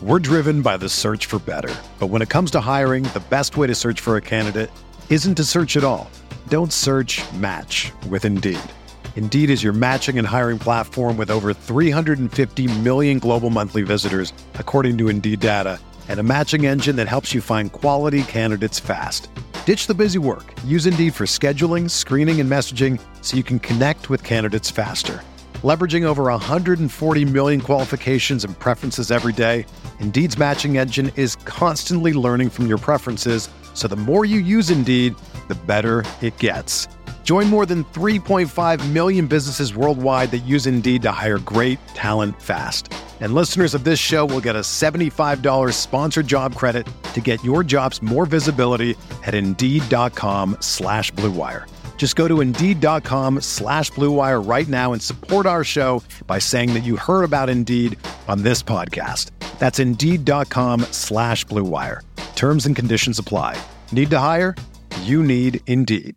We're driven by the search for better. But when it comes to hiring, the best way to search for a candidate isn't to search at all. Don't search, match with Indeed. Indeed is your matching and hiring platform with over 350 million global monthly visitors, according to Indeed data, and a matching engine that helps you find quality candidates fast. Ditch the busy work. Use Indeed for scheduling, screening, and messaging so you can connect with candidates faster. Leveraging over 140 million qualifications and preferences every day, Indeed's matching engine is constantly learning from your preferences, so the more you use Indeed, the better it gets. Join more than 3.5 million businesses worldwide that use Indeed to hire great talent fast. And listeners of this show will get a $75 sponsored job credit to get your jobs more visibility at Indeed.com/Blue Wire. Just go to Indeed.com/Blue Wire right now and support our show by saying that you heard about Indeed on this podcast. That's Indeed.com/Blue Wire. Terms and conditions apply. Need to hire? You need Indeed.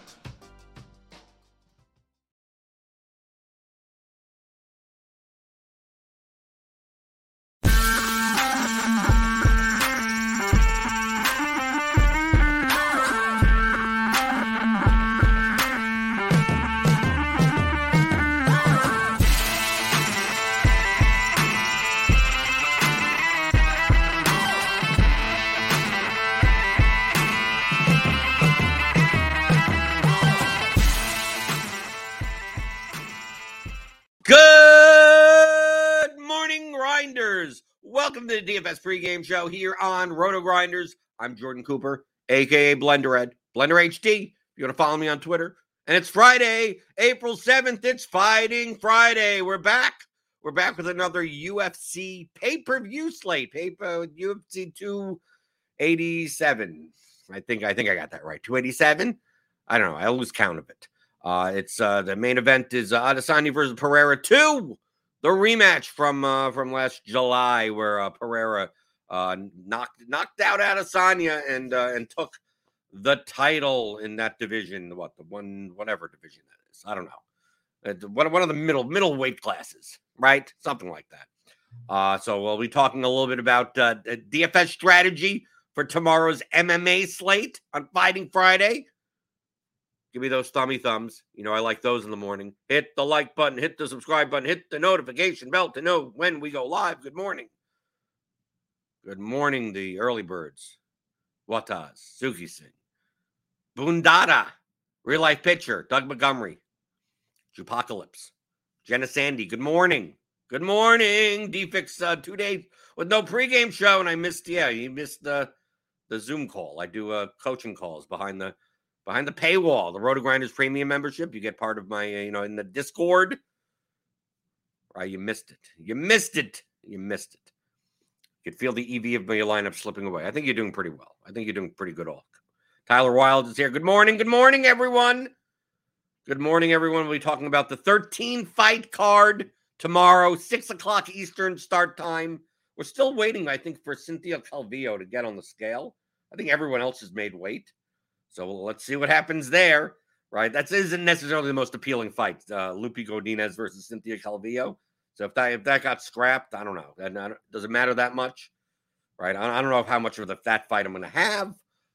Good morning, Grinders. Welcome to the DFS pregame show here on Roto Grinders. I'm Jordan Cooper, a.k.a. BlenderEd, Blender HD. If you want to follow me on Twitter. And it's Friday, April 7th. It's Fighting Friday. We're back. We're back with another UFC pay-per-view slate. UFC 287. I think I got that right. 287? I don't know. I lose count of it. It's the main event is Adesanya versus Pereira 2, the rematch from last July, where Pereira knocked out Adesanya and took the title in that division. Whatever division that is, I don't know. One of the middle weight classes, right? Something like that. So we'll be talking a little bit about DFS strategy for tomorrow's MMA slate on Fighting Friday. Give me those thumbs. You know, I like those in the morning. Hit the like button, hit the subscribe button, hit the notification bell to know when we go live. Good morning. Good morning, the early birds. Wataz, Suki Singh, Boondada, real life pitcher, Doug Montgomery, Jupocalypse, Jenna Sandy. Good morning. Good morning. DFix 2 days with no pregame show, and I missed. Yeah, you missed the Zoom call. I do coaching calls behind the paywall, the Roto Grinders premium membership. You get part of my, in the Discord. Right, you missed it. You missed it. You could feel the EV of your lineup slipping away. I think you're doing pretty well. I think you're doing pretty good. All. Tyler Wilde is here. Good morning. Good morning, everyone. Good morning, everyone. We'll be talking about the 13-fight card tomorrow, 6 o'clock Eastern start time. We're still waiting, I think, for Cynthia Calvillo to get on the scale. I think everyone else has made weight. So let's see what happens there, right? That isn't necessarily the most appealing fight, Lupi Godinez versus Cynthia Calvillo. So if that got scrapped, I don't know. Does it matter that much, right? I don't know how much of that fight I'm going to have,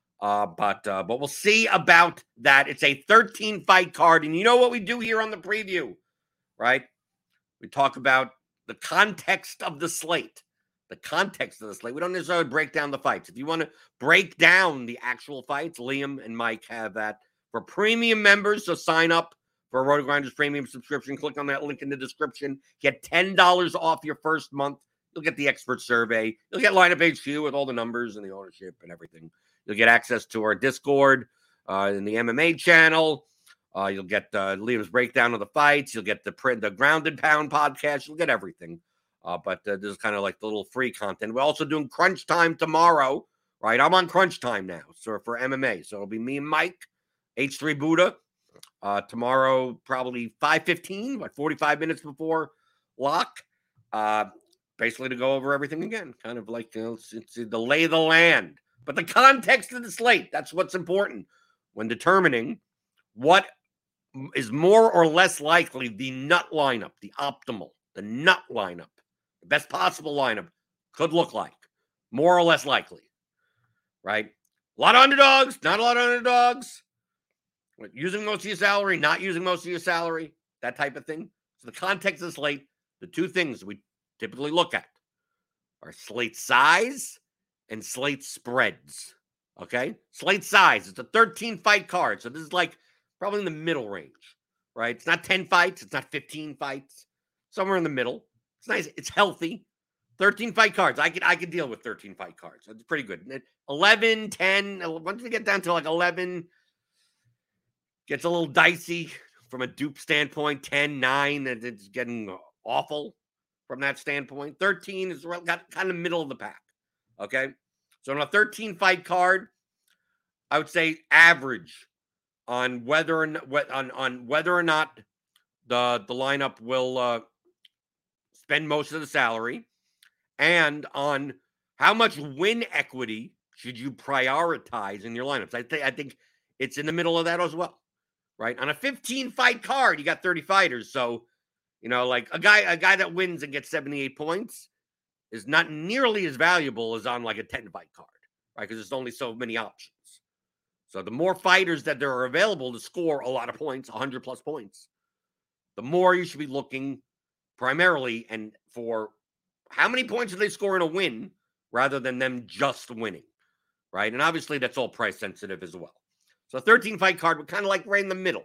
but we'll see about that. It's a 13-fight card, and you know what we do here on the preview, right? We talk about the context of the slate. The context of the slate. We don't necessarily break down the fights. If you want to break down the actual fights, Liam and Mike have that for premium members. So sign up for a Roto Grinders premium subscription. Click on that link in the description. Get $10 off your first month. You'll get the expert survey. You'll get Lineup HQ with all the numbers and the ownership and everything. You'll get access to our Discord in the MMA channel. You'll get Liam's breakdown of the fights. You'll get the Grounded Pound podcast. You'll get everything. But this is kind of like the little free content. We're also doing Crunch Time tomorrow, right? I'm on Crunch Time now, so for MMA. So it'll be me and Mike, H3 Buddha. Tomorrow, probably 5:15, 45 minutes before lock. Basically to go over everything again. Kind of like, it's the lay of the land. But the context of the slate, that's what's important when determining what is more or less likely the nut lineup, the optimal, the nut lineup. The best possible lineup could look like, more or less likely, right? A lot of underdogs, not a lot of underdogs. Using most of your salary, not using most of your salary, that type of thing. So the context of the slate, the two things we typically look at are slate size and slate spreads. Okay? Slate size, it's a 13-fight card. So this is like probably in the middle range, right? It's not 10 fights. It's not 15 fights. Somewhere in the middle. It's nice. It's healthy. 13-fight cards. I could deal with 13-fight cards. It's pretty good. 11, 10. Once we get down to like 11, gets a little dicey from a dupe standpoint. 10, 9, and it's getting awful from that standpoint. 13 is got kind of middle of the pack. Okay? So on a 13-fight card, I would say average on whether or not, on whether or not the lineup will spend most of the salary, and on how much win equity should you prioritize in your lineups. I think it's in the middle of that as well, right? On a 15-fight card, you got 30 fighters, so like a guy that wins and gets 78 points is not nearly as valuable as on like a 10-fight card, right? Because there's only so many options. So the more fighters that there are available to score a lot of points, 100 plus points, the more you should be looking primarily and for how many points do they score in a win rather than them just winning, right? And obviously that's all price sensitive as well. So a 13-fight card would kind of like right in the middle.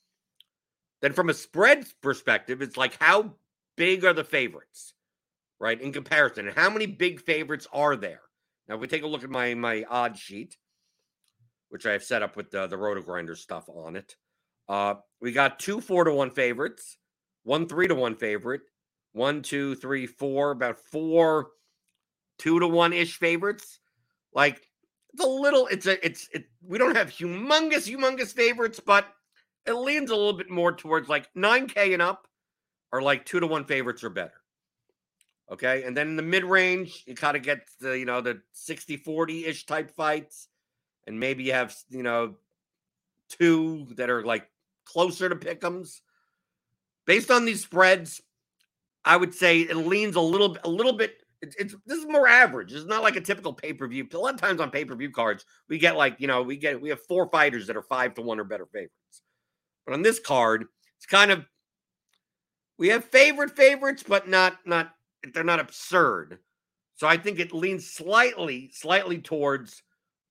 Then from a spread perspective, it's like how big are the favorites, right, in comparison? And how many big favorites are there? Now, if we take a look at my odds sheet, which I have set up with the RotoGrinder stuff on it, we got 2 4-1 favorites, 1 3-1 favorite, 1, 2, 3, 4, about 4 2-1-ish favorites. Like it's a little, we don't have humongous favorites, but it leans a little bit more towards like 9K and up are like 2-1 favorites or better. Okay. And then in the mid range, you kind of get the 60-40-ish type fights. And maybe you have, 2 that are like closer to pick'ems. Based on these spreads, I would say it leans a little bit. This is more average. It's not like a typical pay-per-view. A lot of times on pay-per-view cards, we get like, we have 4 fighters that are 5-1 or better favorites. But on this card, it's kind of, we have favorites, but not they're not absurd. So I think it leans slightly towards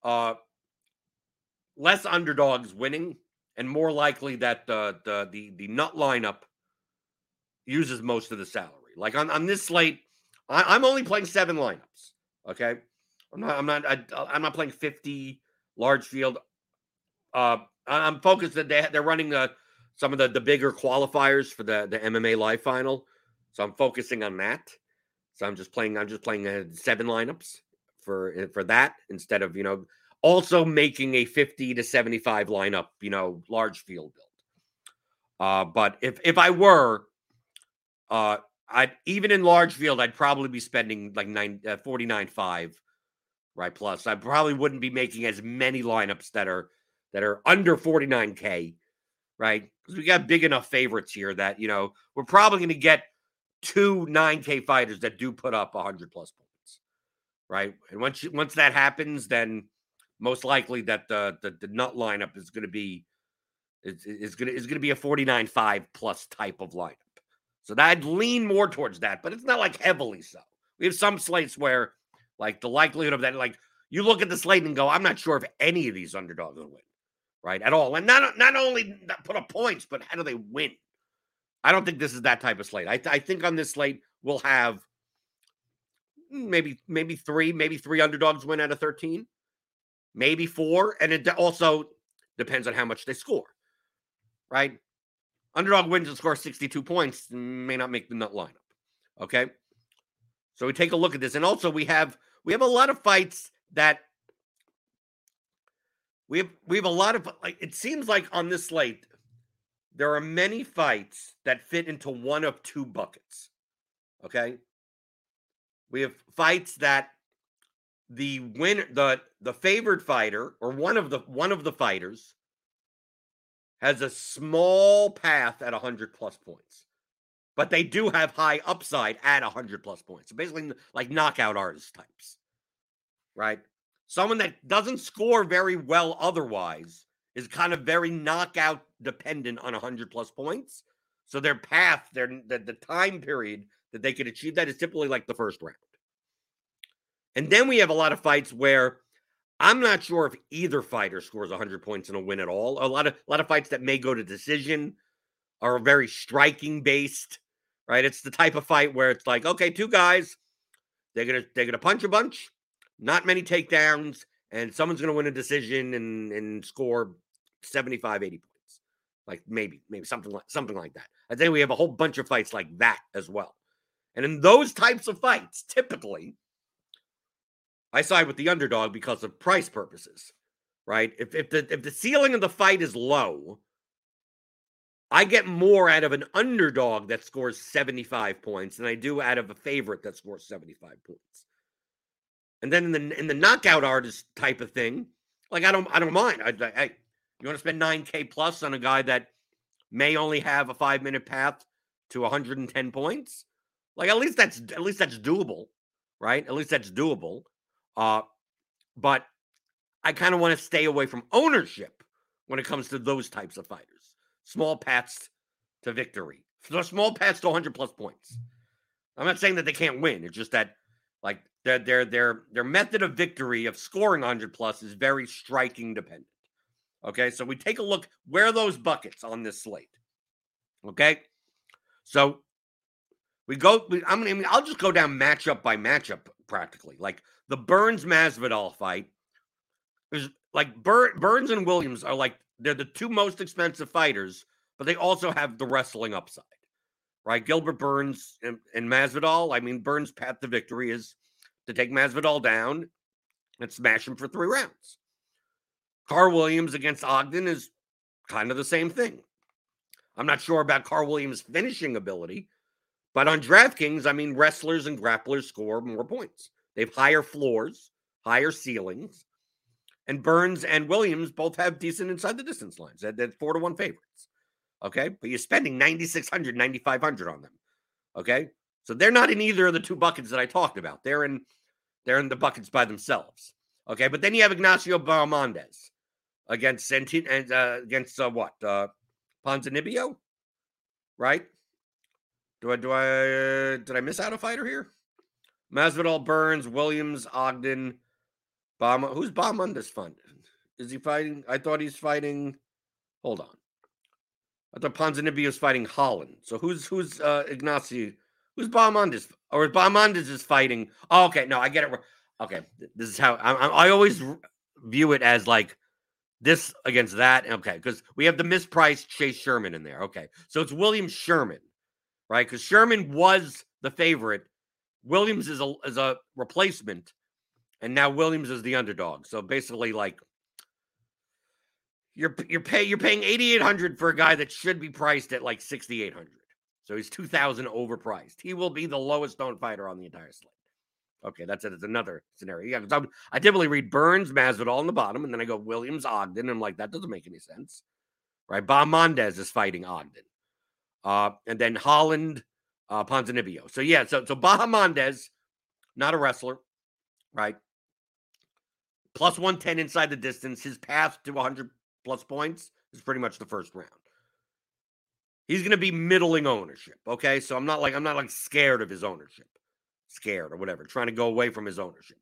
less underdogs winning and more likely that the nut lineup uses most of the salary. Like on this slate, I'm only playing 7 lineups. Okay, I'm not playing 50 large field. I'm focused that they're running some of the bigger qualifiers for the MMA Live Final, so I'm focusing on that. So I'm just playing 7 lineups for that instead of also making a 50 to 75 lineup large field build. But if I were I'd even in large field, I'd probably be spending like 49.5, right? Plus, I probably wouldn't be making as many lineups that are under 49K, right? Because we got big enough favorites here that we're probably going to get 2 9K fighters that do put up 100 plus points, right? And once that happens, then most likely that the nut lineup is going to be is going to be a 49.5 plus type of lineup. So I'd lean more towards that, but it's not like heavily so. We have some slates where like the likelihood of that, like you look at the slate and go, I'm not sure if any of these underdogs will win, right? At all. And not only put up points, but how do they win? I don't think this is that type of slate. I think on this slate we'll have maybe 3 underdogs win out of 13, maybe 4, and it also depends on how much they score, right? Underdog wins and scores 62 points, may not make the nut lineup. Okay. So we take a look at this. And also we have a lot of fights that we have a lot of, like, it seems like on this slate, there are many fights that fit into one of 2 buckets. Okay. We have fights that the winner, the favored fighter, or one of the fighters has a small path at 100 plus points, but they do have high upside at 100+ points. So basically, like knockout artist types, right? Someone that doesn't score very well otherwise is kind of very knockout dependent on 100+ points. So their path, the time period that they could achieve that is typically like the first round. And then we have a lot of fights where I'm not sure if either fighter scores 100 points in a win at all. A lot of fights that may go to decision are very striking based, right? It's the type of fight where it's like, okay, two guys, they're gonna punch a bunch, not many takedowns, and someone's gonna win a decision and score 75, 80 points. Like maybe something like that. I think we have a whole bunch of fights like that as well. And in those types of fights, typically, I side with the underdog because of price purposes, right? If the ceiling of the fight is low, I get more out of an underdog that scores 75 points than I do out of a favorite that scores 75 points. And then in the knockout artist type of thing, like I don't mind. Hey, you want to spend $9K plus on a guy that may only have a 5-minute path to 110 points? Like at least that's doable, right? At least that's doable. But I kind of want to stay away from ownership when it comes to those types of fighters. Small paths to victory. So small paths to 100+ points. I'm not saying that they can't win. It's just that like their method of victory of scoring 100+ is very striking dependent. Okay, so we take a look where are those buckets on this slate. Okay, so I'll just go down matchup by matchup practically. Like the Burns Masvidal fight is like Burns and Williams are like they're the two most expensive fighters, but they also have the wrestling upside, right? Gilbert Burns and Masvidal. I mean, Burns' path to victory is to take Masvidal down and smash him for 3 rounds. Carl Williams against Ogden is kind of the same thing. I'm not sure about Carl Williams' finishing ability, but on DraftKings, I mean, wrestlers and grapplers score more points. They have higher floors, higher ceilings. And Burns and Williams both have decent inside the distance lines. They're 4-1 favorites. Okay. But you're spending 9,600, 9,500 on them. Okay. So they're not in either of the two buckets that I talked about. They're in the buckets by themselves. Okay. But then you have Ignacio Bahamondes against Ponzinibbio, right? Did I miss out a fighter here? Masvidal, Burns, Williams, Ogden, who's Bahamondes fighting? Is he fighting? I thought he's fighting. Hold on. I thought Ponzinibbio was fighting Holland. So who's Ignacio? Who's Bahamondes? Or Bahamondes is fighting? Oh, okay. No, I get it. Okay, this is how I always view it as like this against that. Okay, because we have the mispriced Chase Sherman in there. Okay, so it's Williams Sherman, right? Because Sherman was the favorite. Williams is a replacement. And now Williams is the underdog. So basically, like you're paying $8,800 for a guy that should be priced at like $6,800. So he's $2,000 overpriced. He will be the lowest owned fighter on the entire slate. Okay, that's it. It's another scenario. Yeah, I typically read Burns, Masvidal on the bottom, and then I go Williams, Ogden. And I'm like, that doesn't make any sense, right? Bahamondes is fighting Ogden, and then Holland, Ponzinibbio. So yeah, so Bahamondes, not a wrestler, right? Plus 110 inside the distance. His path to 100+ points is pretty much the first round. He's going to be middling ownership. Okay. So I'm not like scared of his ownership, scared or whatever, trying to go away from his ownership.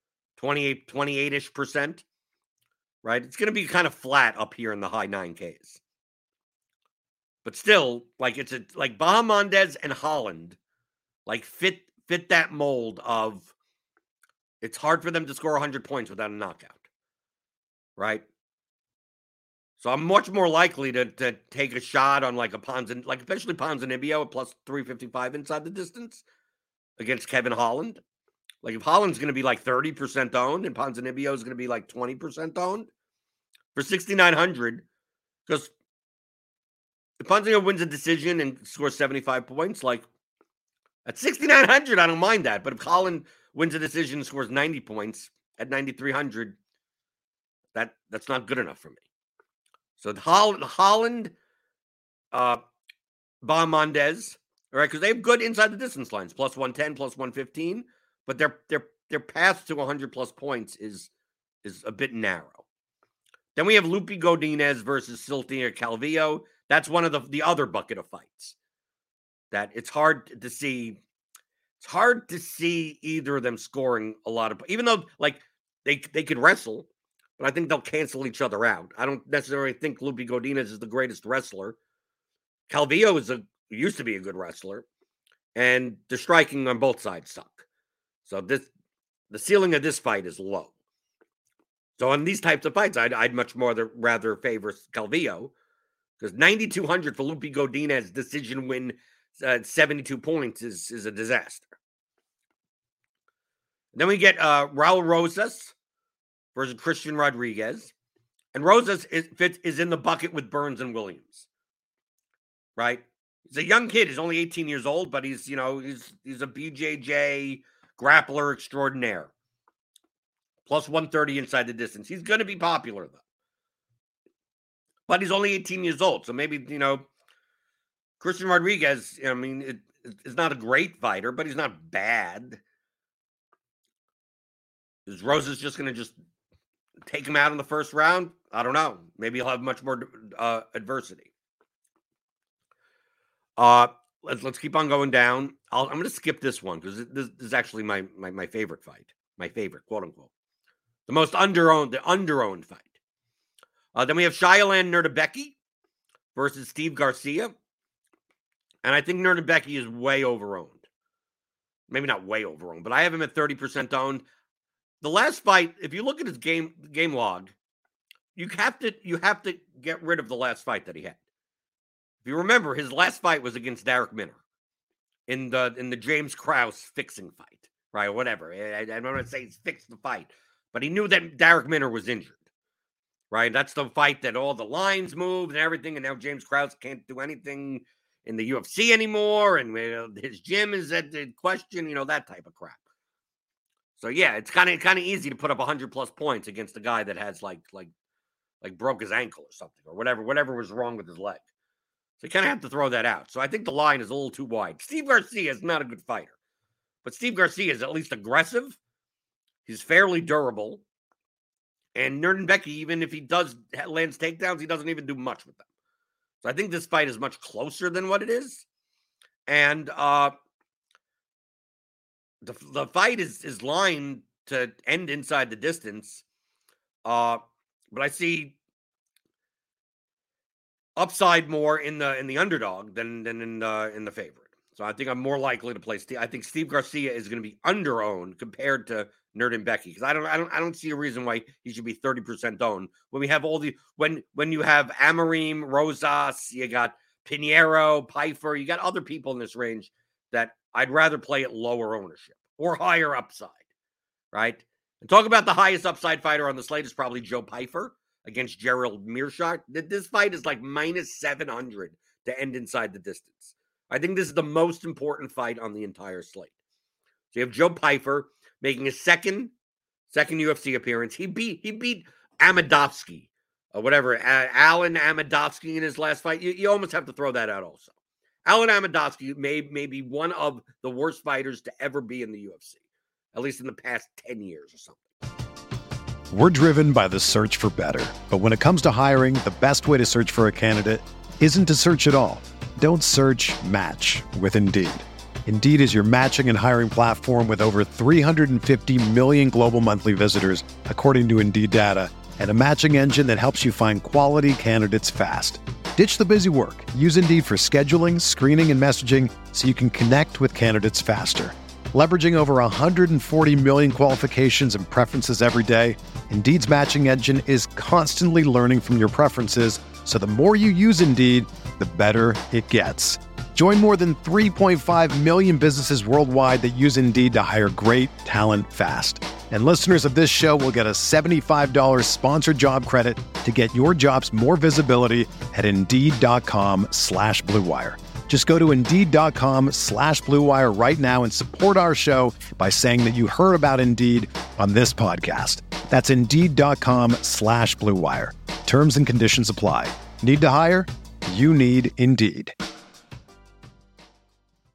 28-ish%, right? It's going to be kind of flat up here in the high 9Ks. But still, like like Bahamondes and Holland, like fit that mold of it's hard for them to score 100 points without a knockout, right? So I'm much more likely to take a shot on like especially Ponzinibbio at plus 355 inside the distance against Kevin Holland. Like if Holland's going to be like 30% owned and Ponzinibbio is going to be like 20% owned for 6,900, because if Ponzinibbio wins a decision and scores 75 points, like at 6,900, I don't mind that. But if Holland wins a decision and scores 90 points at 9,300, that's not good enough for me. So Holland, Bahamondes, All right, because they have good inside the distance lines, plus 110, plus 115, but their path to 100 plus points is a bit narrow. Then we have Lupi Godinez versus Silvia Calvillo. That's one of the other bucket of fights that it's hard to see. It's hard to see either of them scoring a lot of, even though like they could wrestle, but I think they'll cancel each other out. I don't necessarily think Lupi Godinez is the greatest wrestler. Calvillo used to be a good wrestler, and the striking on both sides suck. So the ceiling of this fight is low. So on these types of fights, I'd much more rather favor Calvillo, because 9,200 for Lupi Godinez decision win, 72 points is a disaster. Then we get Raul Rosas versus Christian Rodriguez, and Rosas is in the bucket with Burns and Williams, right? He's a young kid. He's only 18 years old, but he's a BJJ grappler extraordinaire. Plus 130 inside the distance. He's going to be popular, though. But he's only 18 years old. So maybe, Christian Rodriguez, is not a great fighter, but he's not bad. Is Rosas just going to just take him out in the first round? I don't know. Maybe he'll have much more adversity. Let's keep on going down. I'm going to skip this one because this is actually my favorite fight. My favorite, quote unquote. The underowned fight. Then we have Shailen Nuerdanbieke versus Steve Garcia. And I think Nuerdanbieke is way overowned. Maybe not way overowned, but I have him at 30% owned. The last fight, if you look at his game log, you have to get rid of the last fight that he had. If you remember, his last fight was against Darrick Minner in the James Krause fixing fight, right? Or whatever. I don't want to say he's fixed the fight, but he knew that Darrick Minner was injured, right? That's the fight that all the lines moved and everything, and now James Krause can't do anything in the UFC anymore, and his gym is at question, that type of crap. So yeah, it's kind of easy to put up 100 plus points against a guy that has like broke his ankle or something, or whatever was wrong with his leg. So you kind of have to throw that out. So I think the line is a little too wide. Steve Garcia is not a good fighter, but Steve Garcia is at least aggressive. He's fairly durable. And Nuerdanbieke, even if he lands takedowns, he doesn't even do much with them. So I think this fight is much closer than what it is. And the fight is lined to end inside the distance. But I see upside more in the underdog than in the favorite. So I think I'm more likely to play Steve. I think Steve Garcia is going to be underowned compared to Nuerdanbieke, because I don't see a reason why he should be 30% owned when we have all the when you have Amorim, Rosas, you got Pinheiro, Pfeiffer, you got other people in this range that I'd rather play at lower ownership or higher upside, right? And talk about the highest upside fighter on the slate is probably Joe Pfeiffer against Gerald Meerschaert. This fight is like minus 700 to end inside the distance. I think this is the most important fight on the entire slate. So you have Joe Pfeiffer making his second UFC appearance. He beat Amedovski, or whatever, Alan Amedovski in his last fight. You almost have to throw that out also. Alan Amedovski may be one of the worst fighters to ever be in the UFC, at least in the past 10 years or something. We're driven by the search for better. But when it comes to hiring, the best way to search for a candidate isn't to search at all. Don't search, match with Indeed. Indeed is your matching and hiring platform with over 350 million global monthly visitors, according to Indeed data, and a matching engine that helps you find quality candidates fast. Ditch the busy work. Use Indeed for scheduling, screening, and messaging so you can connect with candidates faster. Leveraging over 140 million qualifications and preferences every day, Indeed's matching engine is constantly learning from your preferences, so the more you use Indeed, the better it gets. Join more than 3.5 million businesses worldwide that use Indeed to hire great talent fast. And listeners of this show will get a $75 sponsored job credit to get your jobs more visibility at Indeed.com/Blue Wire. Just go to Indeed.com/Blue Wire right now and support our show by saying that you heard about Indeed on this podcast. That's Indeed.com/Blue Wire. Terms and conditions apply. Need to hire? You need Indeed.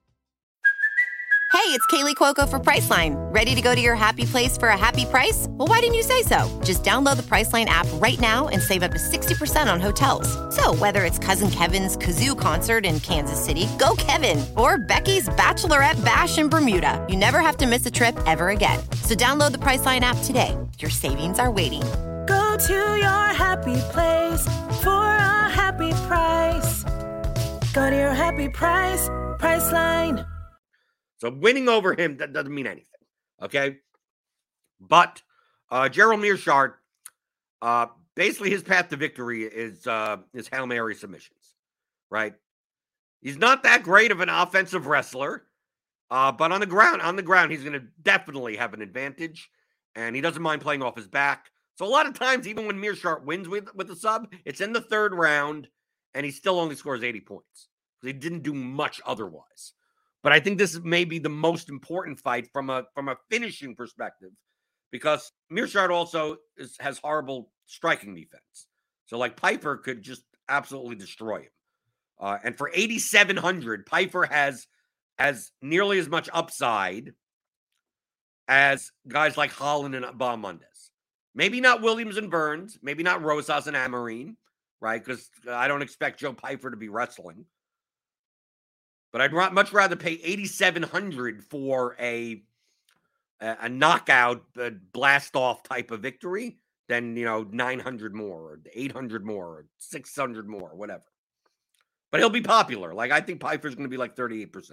it's Kaylee Cuoco for Priceline. Ready to go to your happy place for a happy price? Well, why didn't you say so? Just download the Priceline app right now and save up to 60% on hotels. So whether it's Cousin Kevin's Kazoo Concert in Kansas City, go Kevin, or Becky's Bachelorette Bash in Bermuda, you never have to miss a trip ever again. So download the Priceline app today. Your savings are waiting. Go to your happy place for a happy price. Go to your happy price, Priceline. So winning over him, that doesn't mean anything, okay? But Gerald Meerschaert, basically his path to victory is Hail Mary submissions, right? He's not that great of an offensive wrestler, but on the ground, he's going to definitely have an advantage, and he doesn't mind playing off his back. So a lot of times, even when Meerschaert wins with a sub, it's in the third round, and he still only scores 80 points. He didn't do much otherwise. But I think this may be the most important fight from a finishing perspective, because Meerschaert also has horrible striking defense. So like Piper could just absolutely destroy him. And for 8,700, Piper has nearly as much upside as guys like Holland and Bahamondes. Maybe not Williams and Burns, maybe not Rosas and Amarine, right? Because I don't expect Joe Piper to be wrestling. But I'd much rather pay 8,700 for a knockout, blast-off type of victory than, 900 more, or 800 more, or 600 more, whatever. But he'll be popular. Like, I think Piper's going to be like 38%.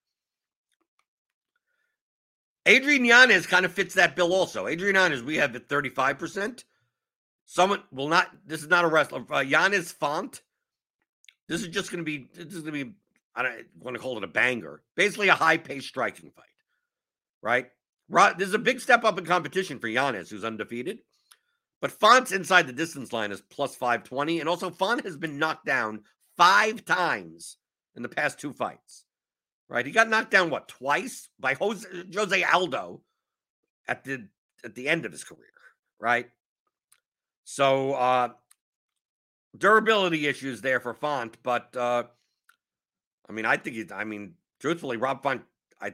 Adrian Yanez kind of fits that bill also. Adrian Yanez, we have at 35%. This is not a wrestler. Yanez Font, this is going to be, I don't want to call it a banger. Basically a high-paced striking fight, right? There's a big step up in competition for Yanez, who's undefeated. But Font's inside the distance line is plus 520. And also, Font has been knocked down 5 times in the past 2 fights, right? He got knocked down, twice? By Jose Aldo at the end of his career, right? So, durability issues there for Font, but... truthfully, Rob Font,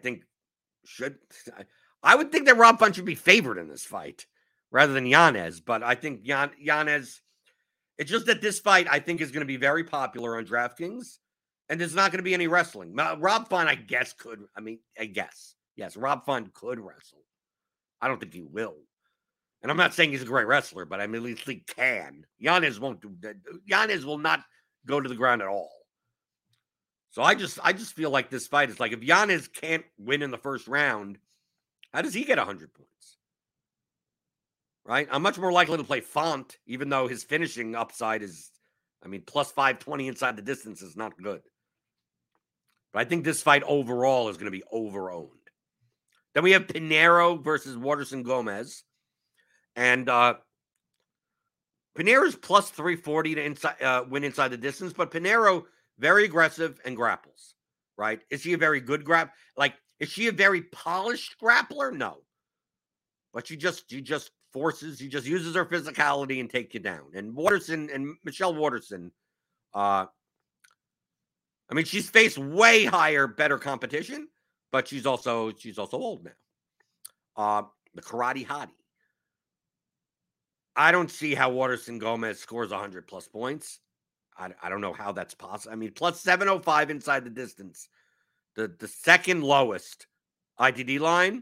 I would think that Rob Font should be favored in this fight rather than Yanez, but I think Yanez, it's just that this fight, I think, is going to be very popular on DraftKings, and there's not going to be any wrestling. Rob Font, I guess, could. Yes, Rob Font could wrestle. I don't think he will. And I'm not saying he's a great wrestler, but at least he can. Yanez won't do that. Yanez will not go to the ground at all. So I just feel like this fight is like, if Yanez can't win in the first round, how does he get 100 points? Right? I'm much more likely to play Font, even though his finishing upside is, plus 520 inside the distance is not good. But I think this fight overall is going to be over-owned. Then we have Pinheiro versus Waterson Gomez. And Pinheiro's plus 340 to win inside the distance, but Pinheiro... very aggressive and grapples, right? Is she a very good is she a very polished grappler? No. But she just uses her physicality and take you down. And Michelle Waterson, she's faced way higher, better competition, but she's also old now. The Karate Hottie. I don't see how Waterson Gomez scores 100 plus points. I don't know how that's possible. Plus 705 inside the distance. The second lowest ITD line.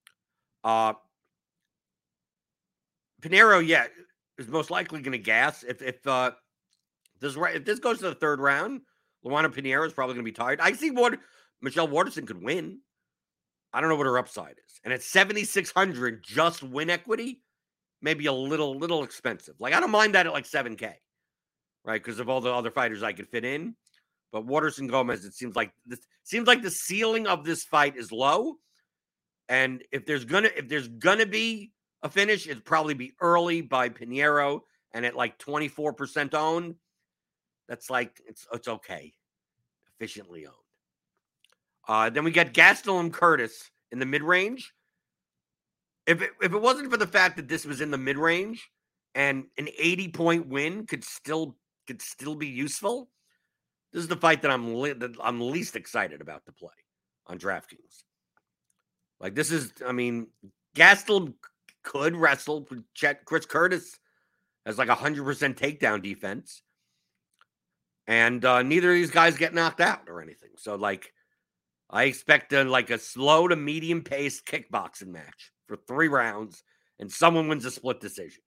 Pinheiro, is most likely going to gas. If this goes to the third round, Luana Pinheiro is probably going to be tired. I see Michelle Waterson could win. I don't know what her upside is. And at 7,600, just win equity, maybe a little expensive. I don't mind that at $7K. Right, because of all the other fighters I could fit in, but Waterson Gomez, it seems like the ceiling of this fight is low, and if there's gonna be a finish, it'd probably be early by Pinheiro, and at 24% owned, that's it's okay, efficiently owned. Then we got Gastelum Curtis in the mid range. If it wasn't for the fact that this was in the mid range and an 80-point win could still be useful, this is the fight that I'm least excited about to play on DraftKings. Like, this is, I mean, Gastelum could wrestle. Chris Curtis has like 100% takedown defense. And neither of these guys get knocked out or anything. So, like, I expect a slow to medium paced kickboxing match for 3 rounds, and someone wins a split decision.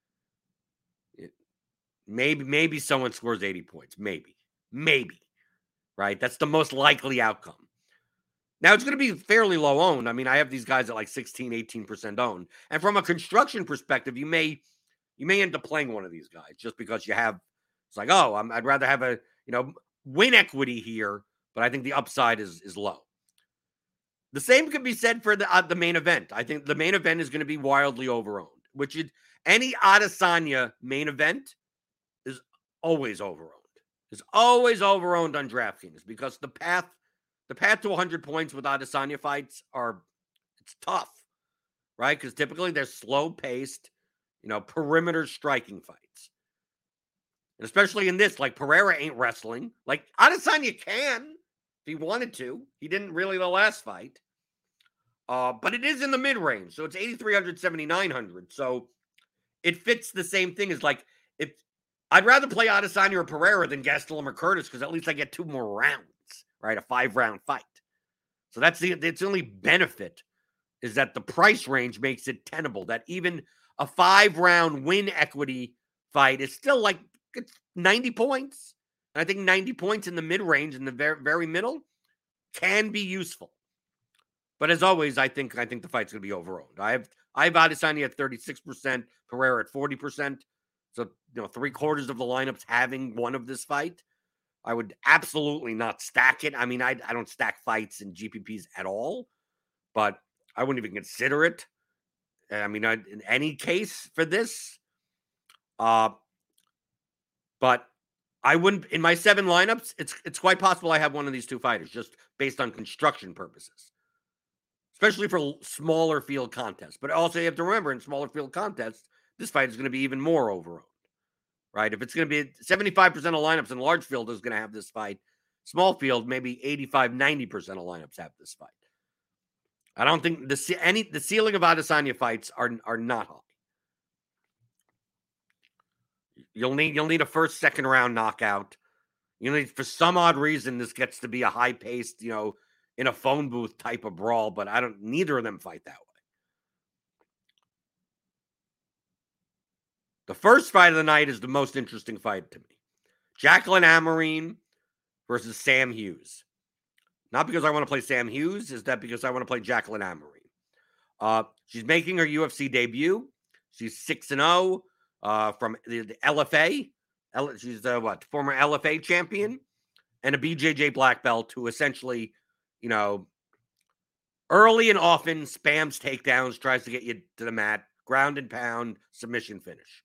Maybe someone scores 80 points. Maybe. Right? That's the most likely outcome. Now, it's going to be fairly low owned. I mean, I have these guys at like 16, 18% owned. And from a construction perspective, you may end up playing one of these guys just because you have, it's like, oh, I'd rather have a, win equity here, but I think the upside is low. The same could be said for the main event. I think the main event is going to be wildly overowned, which any Adesanya main event is always overowned. It's always overowned on DraftKings because the path to 100 points with Adesanya fights it's tough, right? Because typically they're slow-paced, perimeter striking fights. And especially in this, like, Pereira ain't wrestling. Like, Adesanya can if he wanted to. He didn't really the last fight. But it is in the mid-range, so it's 8,300, 7,900. So it fits the same thing as, like, if I'd rather play Adesanya or Pereira than Gastelum or Curtis because at least I get 2 more rounds, right? A 5-round fight. So that's its only benefit is that the price range makes it tenable, that even a 5-round win equity fight is still like it's 90 points. And I think 90 points in the mid-range, in the very, very middle, can be useful. But as always, I think the fight's going to be overowned. I have Adesanya at 36%, Pereira at 40%. So, 3/4 of the lineups having one of this fight. I would absolutely not stack it. I mean, I don't stack fights in GPPs at all, but I wouldn't even consider it. I mean, in any case for this. But I wouldn't, in my 7 lineups, it's quite possible I have one of these 2 fighters just based on construction purposes. Especially for smaller field contests. But also you have to remember, in smaller field contests, this fight is going to be even more overowned. Right? If it's going to be 75% of lineups in large field is going to have this fight. Small field, maybe 85, 90% of lineups have this fight. I don't think the ceiling of Adesanya fights are not high. You'll need a first, second round knockout. For some odd reason, this gets to be a high paced, in a phone booth type of brawl, but neither of them fight that way. The first fight of the night is the most interesting fight to me. Jacqueline Amorim versus Sam Hughes. Not because I want to play Sam Hughes, is that because I want to play Jacqueline Amorim. She's making her UFC debut. She's 6-0 from the LFA. She's former LFA champion and a BJJ black belt who essentially, early and often spams takedowns, tries to get you to the mat, ground and pound, submission finish.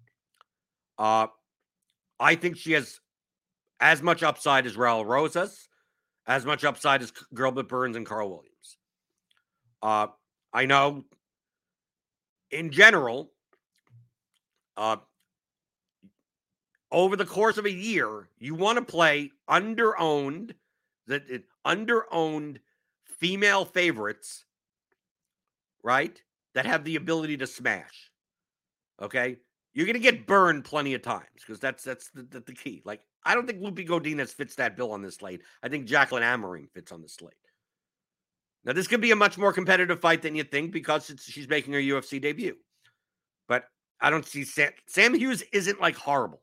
I think she has as much upside as Raul Rosas, as much upside as Gilbert Burns and Carl Williams. I know in general, over the course of a year, you want to play underowned female favorites, right? That have the ability to smash. Okay? You're going to get burned plenty of times because that's the key. Like, I don't think Lupi Godinez fits that bill on this slate. I think Jacqueline Amorim fits on the slate. Now, this could be a much more competitive fight than you think because she's making her UFC debut. But I don't see Sam Hughes isn't like horrible.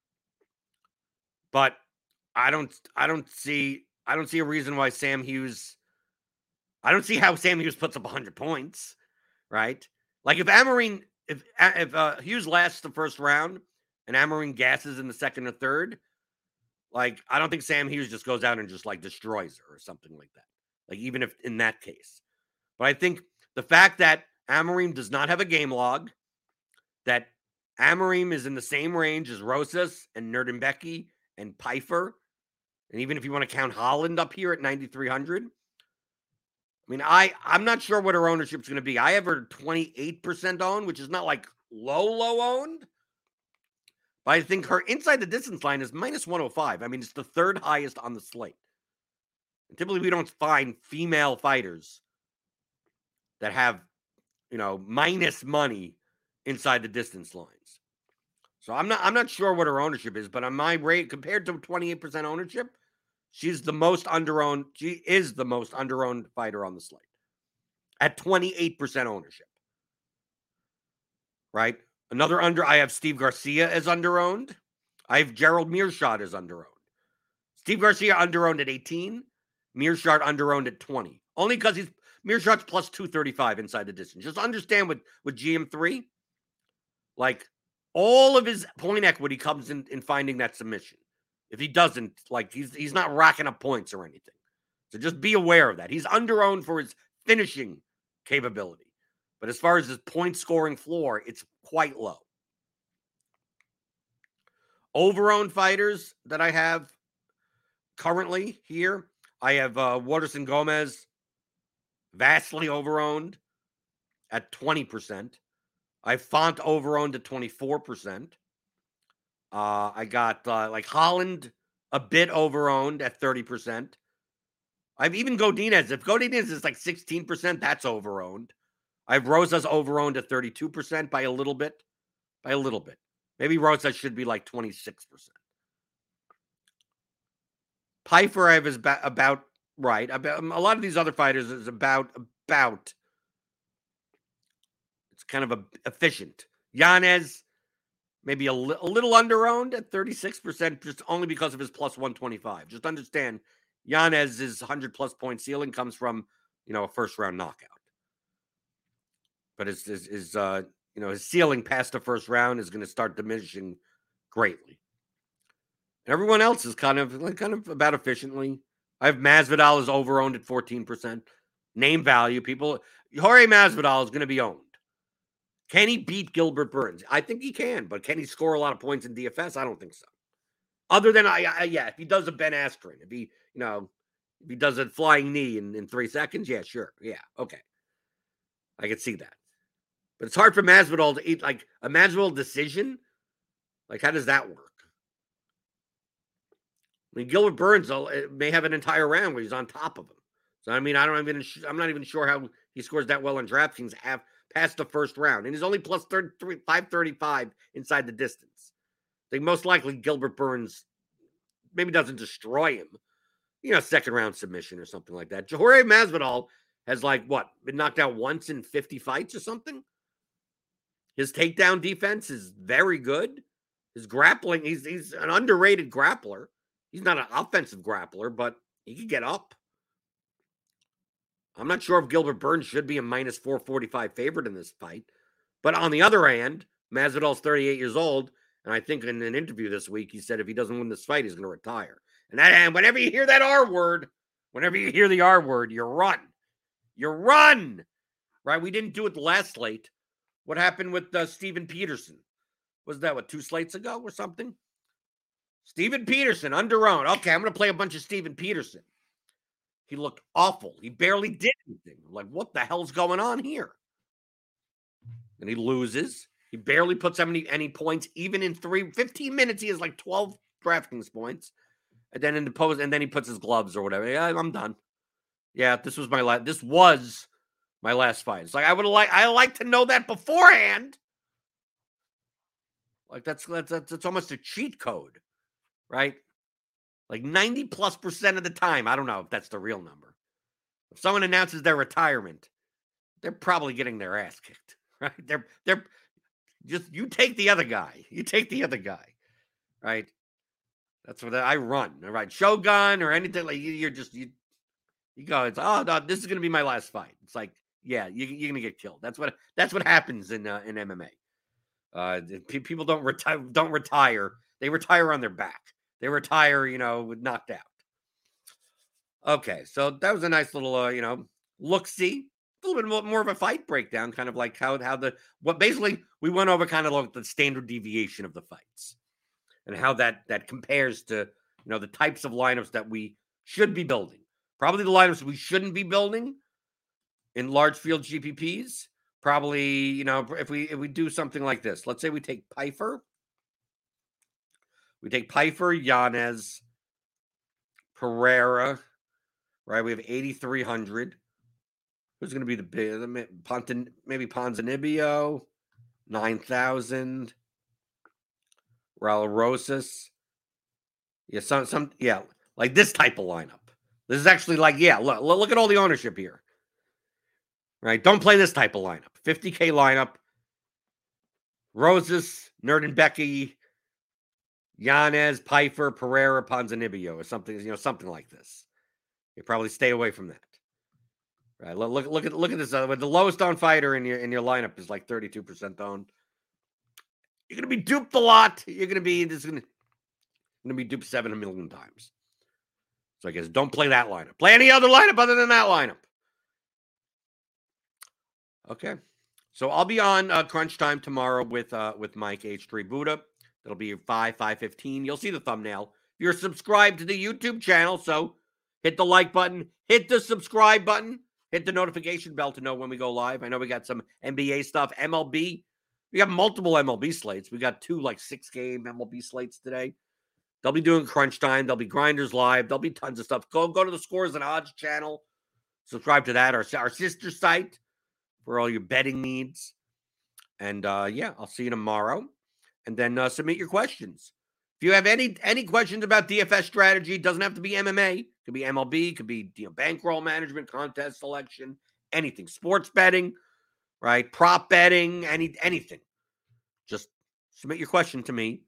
But I don't see a reason why Sam Hughes. I don't see how Sam Hughes puts up 100 points, right? Like if Hughes lasts the first round and Amorim gasses in the second or third, like I don't think Sam Hughes just goes out and just like destroys her or something like that. Like even if in that case, but I think the fact that Amorim does not have a game log, that Amorim is in the same range as Rosas and Nerdenbecky and Pfeiffer, and even if you want to count Holland up here at 9,300, I mean, I'm not sure what her ownership is going to be. I have her 28% owned, which is not like low owned. But I think her inside the distance line is -105. I mean, it's the 3rd highest on the slate. And typically, we don't find female fighters that have, minus money inside the distance lines. So I'm not sure what her ownership is, but on my rate, compared to 28% ownership, she is the most underowned fighter on the slate at 28% ownership. Right? I have Steve Garcia as underowned. I have Gerald Meerschaert as underowned. Steve Garcia underowned at 18. Meerschaert underowned at 20. Only because Meerschaert's plus 235 inside the distance. Just understand with GM3, like all of his point equity comes in finding that submission. If he doesn't, like he's not racking up points or anything. So just be aware of that. He's underowned for his finishing capability. But as far as his point scoring floor, it's quite low. Overowned fighters that I have currently here, I have Waterson Gomez, vastly overowned at 20%. I have Font overowned at 24%. I got Holland a bit overowned at 30%. I've even Godinez. If Godinez is like 16%, that's overowned. I have Rosas overowned at 32% by a little bit. Maybe Rosas should be like 26%. Pfeiffer I have is about right. A lot of these other fighters is about. It's kind of efficient. Yanez, maybe a little underowned at 36%, just only because of his plus 125. Just understand, Yanez's 100-plus point ceiling comes from, a first-round knockout. But his ceiling past the first round is going to start diminishing greatly. And everyone else is kind of about efficiently. I have Masvidal is overowned at 14%. Name value, Jorge Masvidal is going to be owned. Can he beat Gilbert Burns? I think he can, but can he score a lot of points in DFS? I don't think so. Other than if he does a Ben Askren, if he does a flying knee in 3 seconds, yeah, sure, yeah, okay, I can see that. But it's hard for Masvidal to eat like a Masvidal decision. Like, how does that work? I mean, Gilbert Burns may have an entire round where he's on top of him. So I mean, I'm not even sure how he scores that well in DraftKings past the first round, and he's only plus 535 inside the distance. I think most likely Gilbert Burns maybe doesn't destroy him, second round submission or something like that. Jorge Masvidal has been knocked out once in 50 fights or something. His takedown defense is very good. His grappling, he's an underrated grappler. He's not an offensive grappler, but he can get up. I'm not sure if Gilbert Burns should be a minus 445 favorite in this fight. But on the other hand, Masvidal's 38 years old, and I think in an interview this week, he said if he doesn't win this fight, he's going to retire. And whenever you hear that R word, whenever you hear the R word, you run. You run! Right? We didn't do it the last slate. What happened with Steven Peterson? Was that, 2 slates ago or something? Steven Peterson, underowned. Okay, I'm going to play a bunch of Steven Peterson. He looked awful. He barely did anything. I'm like, what the hell's going on here? And he loses. He barely puts any points. Even in 15 minutes, he has 12 DraftKings points. And then and he puts his gloves or whatever. Yeah, I'm done. Yeah, this was my last fight. It's like I like to know that beforehand. Like that's almost a cheat code, right? Like 90+% of the time. I don't know if that's the real number. If someone announces their retirement, they're probably getting their ass kicked, right? They're just, you take the other guy. You take the other guy, right? That's what I run. All right, Shogun or anything like you go. It's no, this is gonna be my last fight. It's like, yeah, you're gonna get killed. That's what happens in MMA. People don't retire. They retire on their back. They retire, knocked out. Okay, so that was a nice little, look-see. A little bit more of a fight breakdown, kind of like basically we went over kind of like the standard deviation of the fights and how that compares to, the types of lineups that we should be building. Probably the lineups we shouldn't be building in large field GPPs. Probably, if we do something like this, let's say we take Pfeiffer. We take Pfeiffer, Yanez, Pereira, right? We have 8,300. Who's going to be the big? Maybe Ponzinibbio, 9,000. Raul Rosas. Yeah, like this type of lineup. This is actually like, look at all the ownership here. Right? Don't play this type of lineup. 50K lineup. Rosas, Nerdenbecky, Yanez, Pfeiffer, Pereira, Ponzinibbio, or something, something like this. You probably stay away from that. Right? Look at this. With the lowest owned fighter in your lineup is like 32% owned. You're gonna be duped a lot. You're gonna be duped 7 million times. So I guess don't play that lineup. Play any other lineup other than that lineup. Okay. So I'll be on Crunch Time tomorrow with Mike H3 Buddha. It'll be 5:15. You'll see the thumbnail. If you're subscribed to the YouTube channel, so hit the like button, hit the subscribe button, hit the notification bell to know when we go live. I know we got some NBA stuff, MLB. We got multiple MLB slates. We got 2 like 6-game MLB slates today. They'll be doing Crunch Time. There'll be Grinders Live. There'll be tons of stuff. Go to the Scores and Odds channel. Subscribe to that, our sister site for all your betting needs. And I'll see you tomorrow. And then submit your questions. If you have any questions about DFS strategy, it doesn't have to be MMA. It could be MLB. It could be bankroll management, contest selection, anything. Sports betting, right? Prop betting, anything. Just submit your question to me.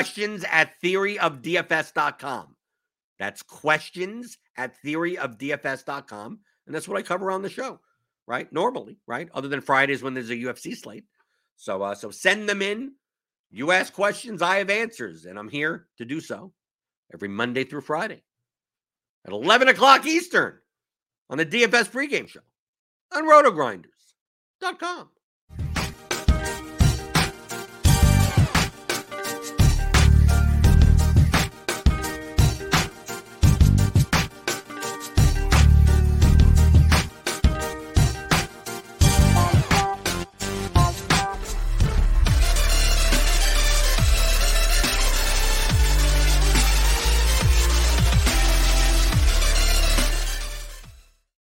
Questions@theoryofdfs.com. That's questions@theoryofdfs.com. And that's what I cover on the show, right? Normally, right? Other than Fridays when there's a UFC slate. So send them in. You ask questions, I have answers, and I'm here to do so every Monday through Friday at 11 o'clock Eastern on the DFS pregame show on rotogrinders.com.